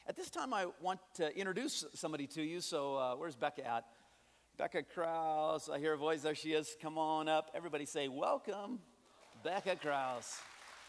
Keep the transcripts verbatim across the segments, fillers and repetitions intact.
At this time, I want to introduce somebody to you. So uh, where's Becca at? Becca Krause. I hear a voice. There she is. Come on up. Everybody say, welcome, Becca Krause.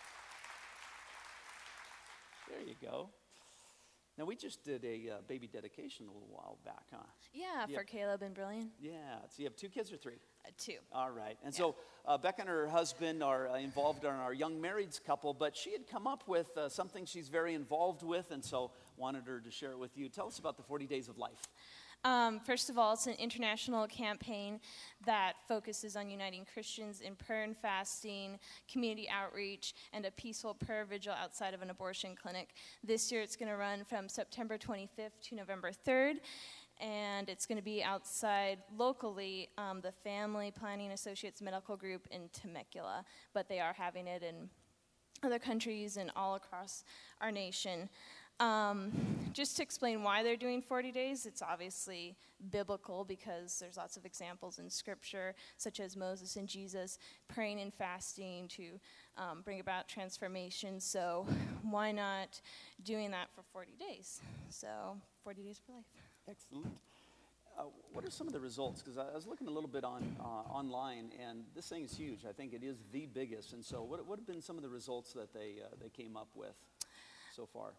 There you go. Now, we just did a uh, baby dedication a little while back, huh? Yeah, yeah. for Caleb and Brilliant. Yeah. So you have two kids or three? Uh, two. All right. And yeah. so uh, Becca and her husband are uh, involved in our young marrieds couple, but she had come up with uh, something she's very involved with, and so wanted her to share it with you. Tell us about the forty days of life. Um, first of all, it's an international campaign that focuses on uniting Christians in prayer and fasting, community outreach, and a peaceful prayer vigil outside of an abortion clinic. This year it's going to run from September twenty-fifth to November third, and it's going to be outside locally, um, the Family Planning Associates Medical Group in Temecula, but they are having it in other countries and all across our nation. Um, just to explain why they're doing forty days, it's obviously biblical because there's lots of examples in Scripture, such as Moses and Jesus praying and fasting to um, bring about transformation. So why not doing that for forty days? So forty days for life. Excellent. Uh, what are some of the results? Because I was looking a little bit on uh, online, and this thing is huge. I think it is the biggest. And so what, what have been some of the results that they uh, they came up with so far?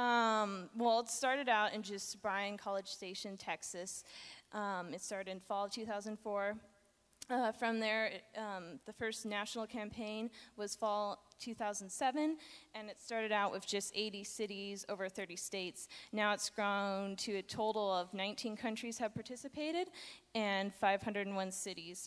Um, well, it started out in just Bryan, College Station, Texas. Um, it started in fall of two thousand four. Uh, from there, it, um, the first national campaign was fall two thousand seven, and it started out with just eighty cities, over thirty states. Now it's grown to a total of nineteen countries have participated, and five hundred one cities.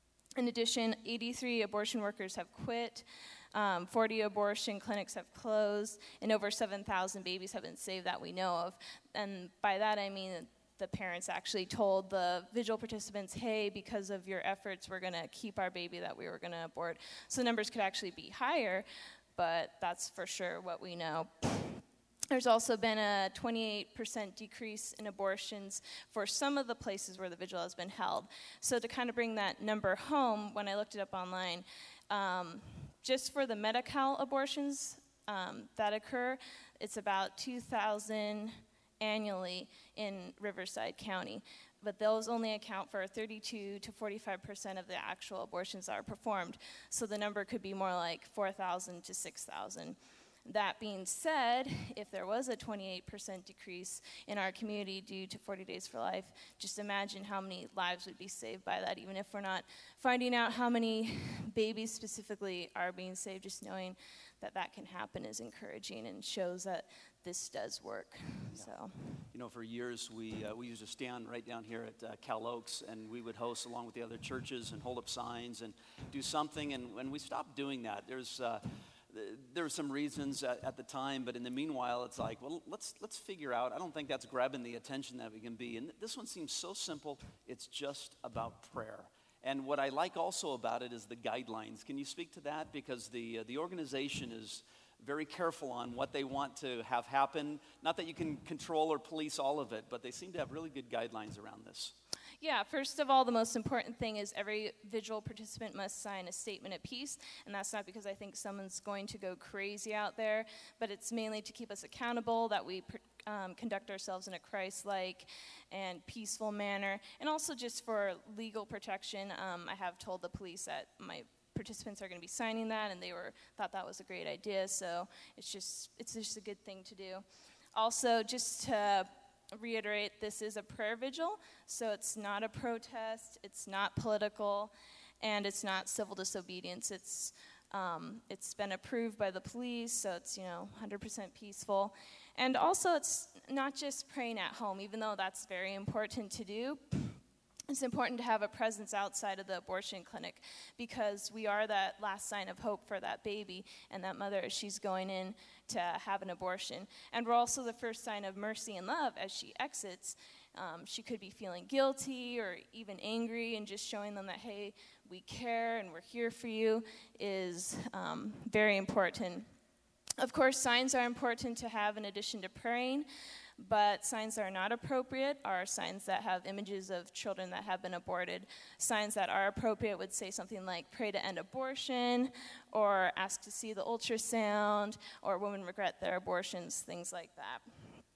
In addition, eighty-three abortion workers have quit. Um, forty abortion clinics have closed, and over seven thousand babies have been saved that we know of. And by that I mean the parents actually told the vigil participants, hey, because of your efforts, we're going to keep our baby that we were going to abort. So numbers could actually be higher, but that's for sure what we know. There's also been a twenty-eight percent decrease in abortions for some of the places where the vigil has been held. So to kind of bring that number home, when I looked it up online, um, just for the Medi-Cal abortions um, that occur, it's about two thousand annually in Riverside County. But those only account for thirty-two to forty-five percent of the actual abortions that are performed. So the number could be more like four thousand to six thousand. That being said, if there was a twenty-eight percent decrease in our community due to forty days for life, just imagine how many lives would be saved by that, even if we're not finding out how many babies specifically are being saved. Just knowing that that can happen is encouraging and shows that this does work. Yeah. So, you know, for years we uh, we used to stand right down here at uh, Cal Oaks, and we would host along with the other churches and hold up signs and do something. And when we stopped doing that, there's uh, there were some reasons at, at the time, but in the meanwhile, it's like, well, let's let's figure out. I don't think that's grabbing the attention that we can be. And this one seems so simple. It's just about prayer. And what I like also about it is the guidelines. Can you speak to that? Because the uh, the organization is very careful on what they want to have happen. Not that you can control or police all of it, but they seem to have really good guidelines around this. Yeah, first of all, the most important thing is every vigil participant must sign a statement of peace, and that's not because I think someone's going to go crazy out there, but it's mainly to keep us accountable, that we um, conduct ourselves in a Christ-like and peaceful manner, and also just for legal protection. Um, I have told the police that my participants are going to be signing that, and they were thought that was a great idea, so it's just it's just a good thing to do. Also, just to reiterate, this is a prayer vigil, so it's not a protest, it's not political, and it's not civil disobedience. It's um, it's been approved by the police, so it's, you know, one hundred percent peaceful. And also, it's not just praying at home, even though that's very important to do. It's important to have a presence outside of the abortion clinic, because we are that last sign of hope for that baby and that mother as she's going in to have an abortion. And we're also the first sign of mercy and love as she exits. Um, she could be feeling guilty or even angry, and just showing them that, hey, we care and we're here for you is um, very important. Of course, signs are important to have in addition to praying. But signs that are not appropriate are signs that have images of children that have been aborted. Signs that are appropriate would say something like pray to end abortion, or ask to see the ultrasound, or women regret their abortions, things like that.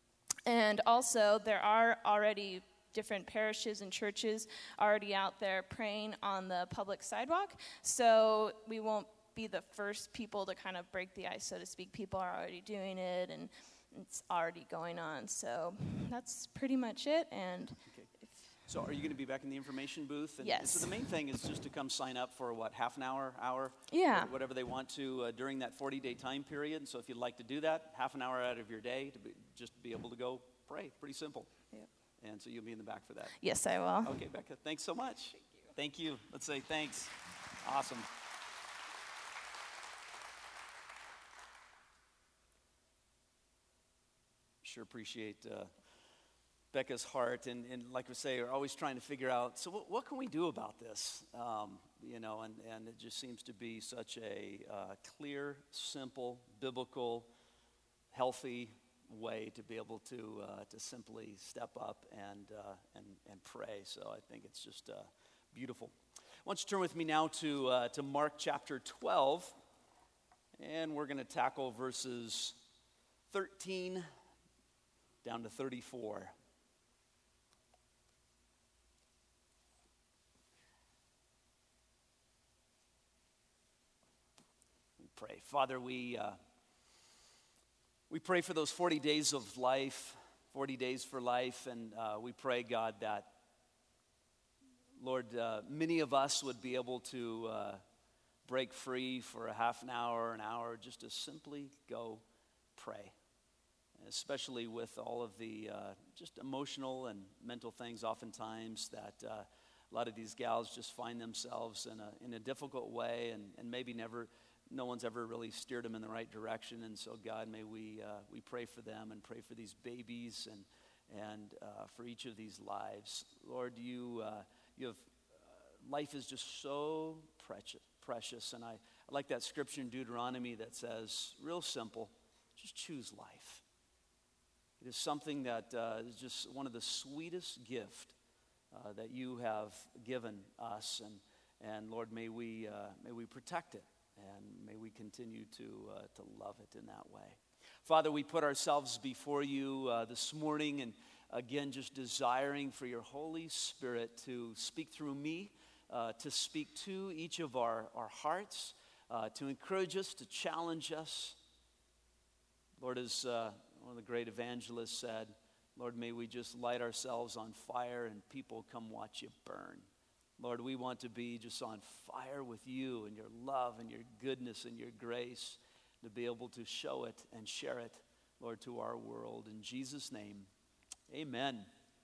And also, there are already different parishes and churches already out there praying on the public sidewalk. So we won't be the first people to kind of break the ice, so to speak. People are already doing it, and it's already going on. So that's pretty much it. And Okay. So are you going to be back in the information booth? And Yes. So the main thing is just to come sign up for, what, half an hour, hour? Yeah. Or whatever they want to uh, during that forty-day time period. So if you'd like to do that, half an hour out of your day to be, just be able to go pray. Pretty simple. Yep. And so you'll be in the back for that. Yes, I will. Okay, Becca, thanks so much. Thank you. Thank you. Let's say thanks. Awesome. Sure appreciate uh, Becca's heart, and, and like we say, we're always trying to figure out, so what, what can we do about this? Um, you know, and, and it just seems to be such a uh, clear, simple, biblical, healthy way to be able to uh, to simply step up and, uh, and and pray. So I think it's just uh, beautiful. I want you to turn with me now to uh, to Mark chapter twelve, and we're going to tackle verses thirteen down to thirty-four. We pray. Father, we uh, we pray for those forty days of life, forty days for life, and uh, we pray, God, that, Lord, uh, many of us would be able to uh, break free for a half an hour, an hour, just to simply go pray. Especially with all of the uh, just emotional and mental things oftentimes that uh, a lot of these gals just find themselves in a in a difficult way, and, and maybe never, no one's ever really steered them in the right direction. And so, God, may we uh, we pray for them and pray for these babies and and uh, for each of these lives. Lord, you uh, you have uh, life is just so precious, precious, and I, I like that scripture in Deuteronomy that says, real simple, just choose life. It is something that uh, is just one of the sweetest gift uh, that you have given us, and and Lord, may we uh, may we protect it, and may we continue to uh, to love it in that way. Father, we put ourselves before you uh, this morning, and again, just desiring for your Holy Spirit to speak through me, uh, to speak to each of our our hearts, uh, to encourage us, to challenge us. Lord, as uh, one of the great evangelists said, Lord, may we just light ourselves on fire and people come watch you burn. Lord, we want to be just on fire with you and your love and your goodness and your grace, to be able to show it and share it, Lord, to our world. In Jesus' name, amen.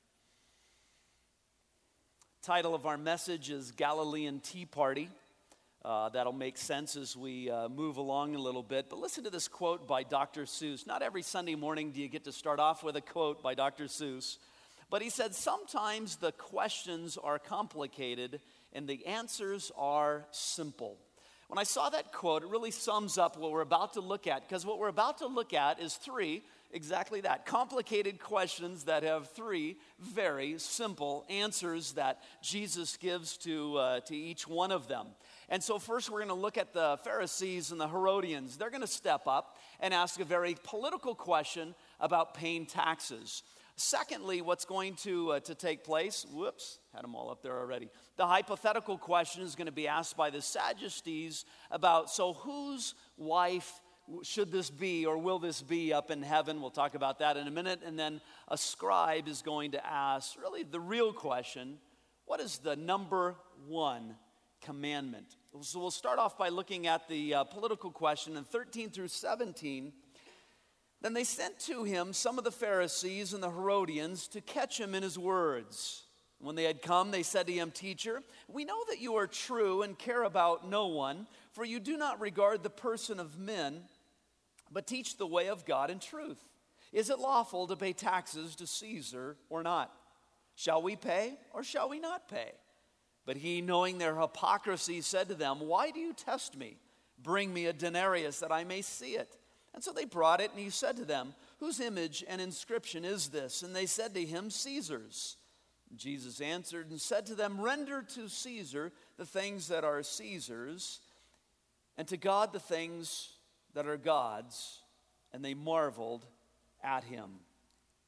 Title of our message is Galilean Tea Party. Uh, that'll make sense as we uh, move along a little bit. But listen to this quote by Doctor Seuss. Not every Sunday morning do you get to start off with a quote by Doctor Seuss. But he said, sometimes the questions are complicated and the answers are simple. When I saw that quote, it really sums up what we're about to look at. Because what we're about to look at is three, exactly that, complicated questions that have three very simple answers that Jesus gives to, uh, to each one of them. And so first we're going to look at the Pharisees and the Herodians. They're going to step up and ask a very political question about paying taxes. Secondly, what's going to, uh, to take place, whoops, had them all up there already. The hypothetical question is going to be asked by the Sadducees about, so whose wife should this be, or will this be up in heaven? We'll talk about that in a minute. And then a scribe is going to ask, really the real question, what is the number one commandment? So we'll start off by looking at the uh, political question in thirteen through seventeen. Then they sent to him some of the Pharisees and the Herodians to catch him in his words. When they had come, they said to him, Teacher, we know that you are true and care about no one, for you do not regard the person of men, but teach the way of God in truth. Is it lawful to pay taxes to Caesar or not? Shall we pay or shall we not pay? But he, knowing their hypocrisy, said to them, Why do you test me? Bring me a denarius that I may see it. And so they brought it, and he said to them, Whose image and inscription is this? And they said to him, Caesar's. Jesus answered and said to them, Render to Caesar the things that are Caesar's, and to God the things that are God's. And they marveled at him.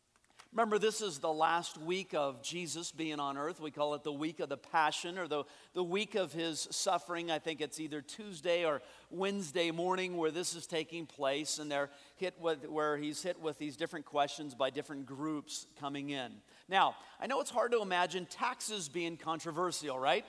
Remember, this is the last week of Jesus being on earth. We call it the week of the Passion, or the, the week of his suffering. I think it's either Tuesday or Wednesday morning where this is taking place, and they're hit with, where he's hit with these different questions by different groups coming in. Now, I know it's hard to imagine taxes being controversial, right?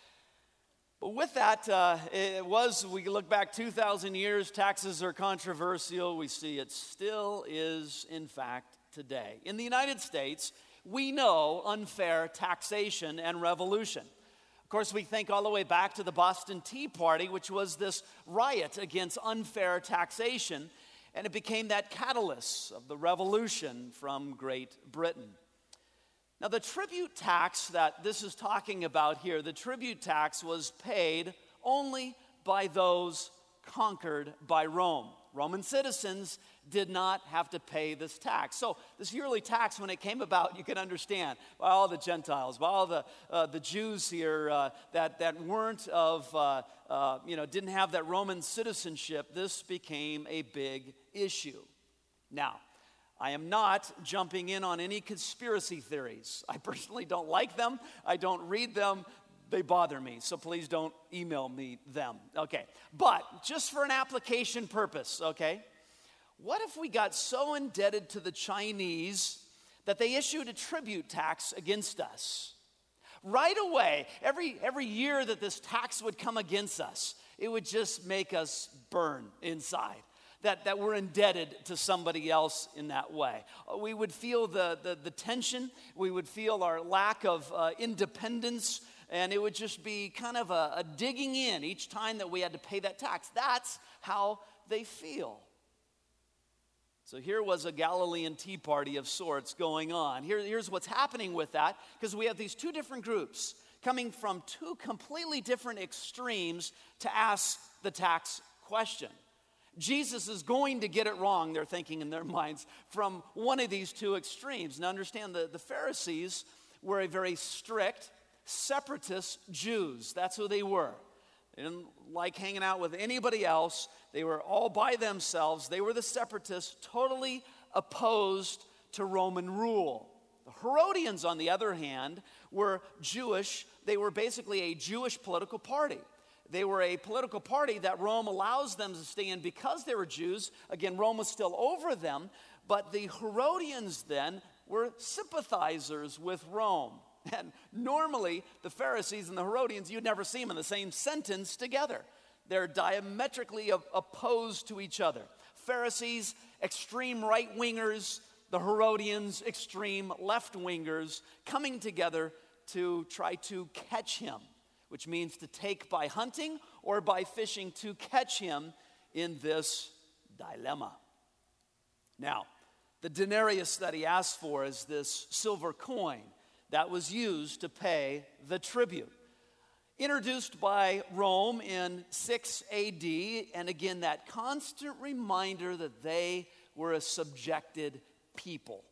But with that, uh, it was, we look back two thousand years, taxes are controversial. We see it still is, in fact, today. In the United States, we know unfair taxation and revolution. Of course, we think all the way back to the Boston Tea Party, which was this riot against unfair taxation, and it became that catalyst of the revolution from Great Britain. Now, the tribute tax that this is talking about here, the tribute tax was paid only by those conquered by Rome. Roman citizens did not have to pay this tax. So this yearly tax, when it came about, you can understand, by all the Gentiles, by all the uh, the Jews here uh, that, that weren't of, uh, uh, you know, didn't have that Roman citizenship, this became a big issue. Now, I am not jumping in on any conspiracy theories. I personally don't like them. I don't read them. They bother me, so please don't email me them. Okay, but just for an application purpose, okay, what if we got so indebted to the Chinese that they issued a tribute tax against us? Right away, every, every year that this tax would come against us, it would just make us burn inside. That, that we're indebted to somebody else in that way. We would feel the, the, the tension. We would feel our lack of uh, independence. And it would just be kind of a, a digging in each time that we had to pay that tax. That's how they feel. So here was a Galilean tea party of sorts going on. Here, here's what's happening with that, because we have these two different groups coming from two completely different extremes to ask the tax question. Jesus is going to get it wrong, they're thinking in their minds, from one of these two extremes. Now understand, the, the Pharisees were a very strict, separatist Jews. That's who they were. They didn't like hanging out with anybody else. They were all by themselves. They were the separatists, totally opposed to Roman rule. The Herodians, on the other hand, were Jewish. They were basically a Jewish political party. They were a political party that Rome allows them to stay in because they were Jews. Again, Rome was still over them. But the Herodians then were sympathizers with Rome. And normally, the Pharisees and the Herodians, you'd never see them in the same sentence together. They're diametrically opposed to each other. Pharisees, extreme right-wingers. The Herodians, extreme left-wingers, coming together to try to catch him, which means to take by hunting or by fishing to catch him in this dilemma. Now, the denarius that he asked for is this silver coin that was used to pay the tribute. Introduced by Rome in six A D, and again, that constant reminder that they were a subjected people.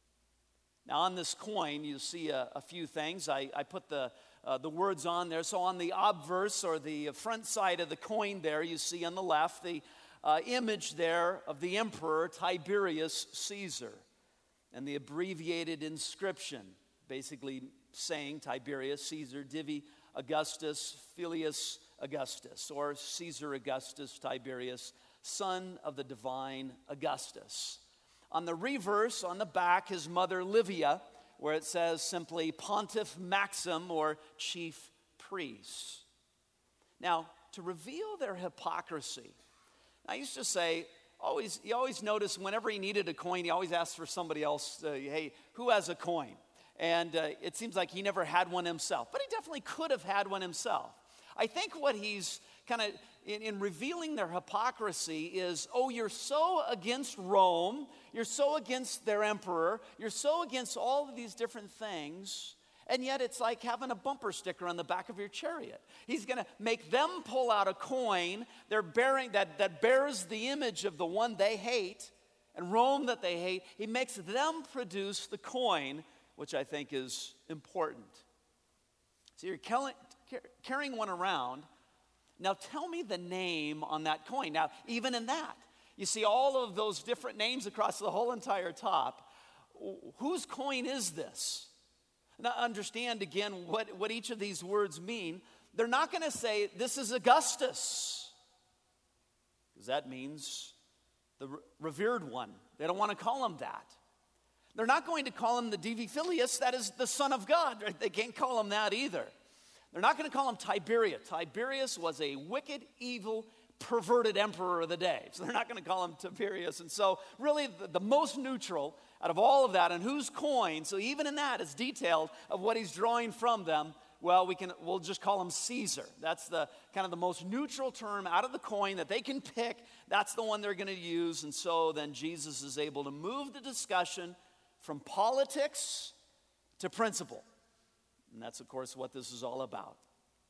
Now, on this coin, you see a, a few things. I, I put the Uh, the words on there. So on the obverse, or the front side of the coin there, you see on the left the uh, image there of the emperor Tiberius Caesar, and the abbreviated inscription basically saying Tiberius Caesar Divi Augustus Filius Augustus, or Caesar Augustus Tiberius, son of the divine Augustus. On the reverse, on the back, his mother Livia, where it says simply Pontiff Maxim, or chief priest. Now, to reveal their hypocrisy, I used to say, always, you always notice whenever he needed a coin, he always asked for somebody else, uh, hey, who has a coin? And uh, it seems like he never had one himself, but he definitely could have had one himself. I think what he's kind of, in, in revealing their hypocrisy is, oh, you're so against Rome, you're so against their emperor, you're so against all of these different things, and yet it's like having a bumper sticker on the back of your chariot. He's going to make them pull out a coin they're bearing that, that bears the image of the one they hate, and Rome that they hate. He makes them produce the coin, which I think is important. So you're carrying one around. Now tell me the name on that coin. Now, even in that, you see all of those different names across the whole entire top. whose coin is this? Now understand again what, what each of these words mean. They're not going to say, this is Augustus, because that means the re- revered one. They don't want to call him that. They're not going to call him the Divi Filius, that is the Son of God. Right? They can't call him that either. They're not going to call him Tiberius. Tiberius was a wicked, evil, perverted emperor of the day. So they're not going to call him Tiberius. And so really the, the most neutral out of all of that, and whose coin, so even in that is detailed of what he's drawing from them. Well, we can, we'll just call him Caesar. That's the kind of the most neutral term out of the coin that they can pick. That's the one they're going to use. And so then Jesus is able to move the discussion from politics to principle. And that's, of course, what this is all about.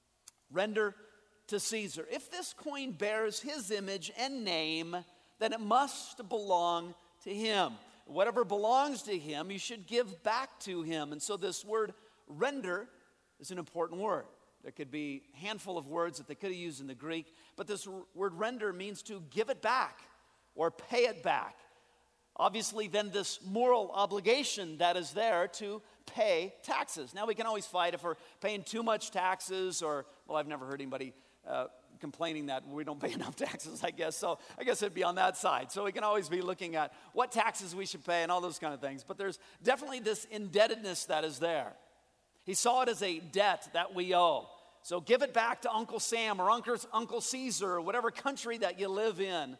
Render to Caesar. If this coin bears his image and name, then it must belong to him. Whatever belongs to him, you should give back to him. And so this word render is an important word. There could be a handful of words that they could have used in the Greek, but this word render means to give it back or pay it back. Obviously, then this moral obligation that is there to pay taxes. Now, we can always fight if we're paying too much taxes or, well, I've never heard anybody uh, complaining that we don't pay enough taxes, I guess. So I guess it'd be on that side. So we can always be looking at what taxes we should pay and all those kind of things. But there's definitely this indebtedness that is there. He saw it as a debt that we owe. So give it back to Uncle Sam or Uncle, Uncle Caesar or whatever country that you live in.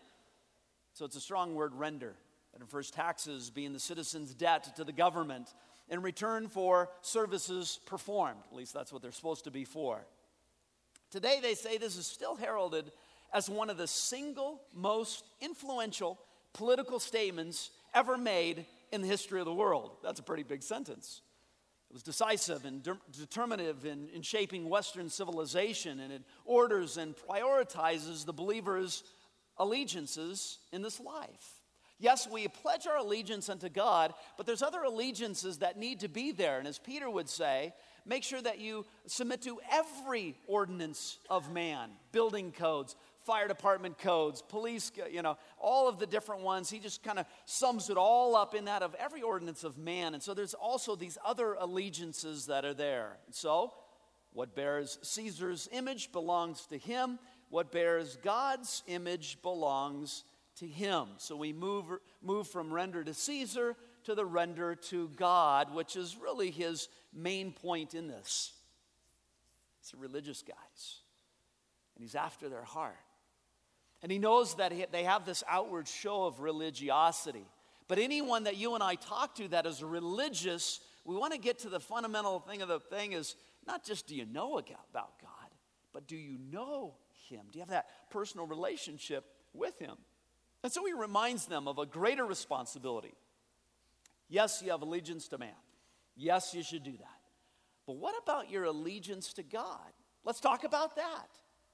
So it's a strong word, render. That infers taxes being the citizen's debt to the government in return for services performed. At least that's what they're supposed to be for. Today they say this is still heralded as one of the single most influential political statements ever made in the history of the world. That's a pretty big sentence. It was decisive and de- determinative in, in shaping Western civilization, and it orders and prioritizes the believer's allegiances in this life. Yes, we pledge our allegiance unto God, but there's other allegiances that need to be there. And as Peter would say, make sure that you submit to every ordinance of man, building codes, fire department codes, police, you know, all of the different ones. He just kind of sums it all up in that of every ordinance of man. And so there's also these other allegiances that are there. And so what bears Caesar's image belongs to him. What bears God's image belongs to him. So we move, move from render to Caesar to the render to God, which is really his main point in this. He's a religious guys, and he's after their heart. And he knows that he, they have this outward show of religiosity. But anyone that you and I talk to that is religious, we want to get to the fundamental thing of the thing is not just do you know about God, but do you know him? Do you have that personal relationship with him? And so he reminds them of a greater responsibility. Yes, you have allegiance to man. Yes, you should do that. But what about your allegiance to God? Let's talk about that.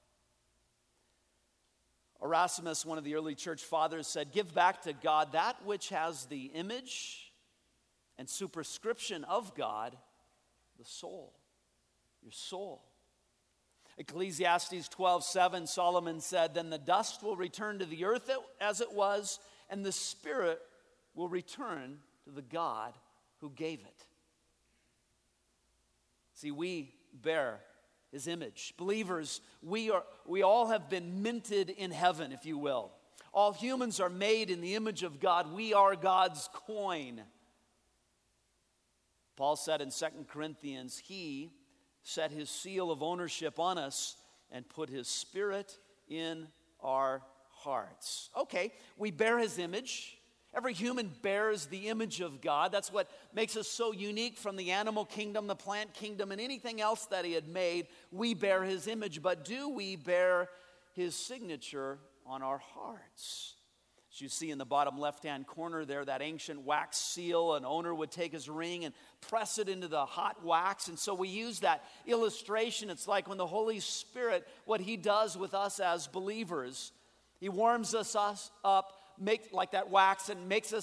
Erasmus, one of the early church fathers, said, give back to God that which has the image and superscription of God, the soul, your soul. Ecclesiastes twelve seven, Solomon said, then the dust will return to the earth as it was, and the spirit will return to the God who gave it. See, we bear his image. Believers, we are we all have been minted in heaven, if you will. All humans are made in the image of God. We are God's coin. Paul said in Second Corinthians, he set his seal of ownership on us and put his spirit in our hearts. Okay, we bear his image. Every human bears the image of God. That's what makes us so unique from the animal kingdom, the plant kingdom, and anything else that he had made. We bear his image, but do we bear his signature on our hearts? As you see in the bottom left-hand corner there, that ancient wax seal, an owner would take his ring and press it into the hot wax. And so we use that illustration. It's like when the Holy Spirit, what he does with us as believers, he warms us, us up, make like that wax and makes us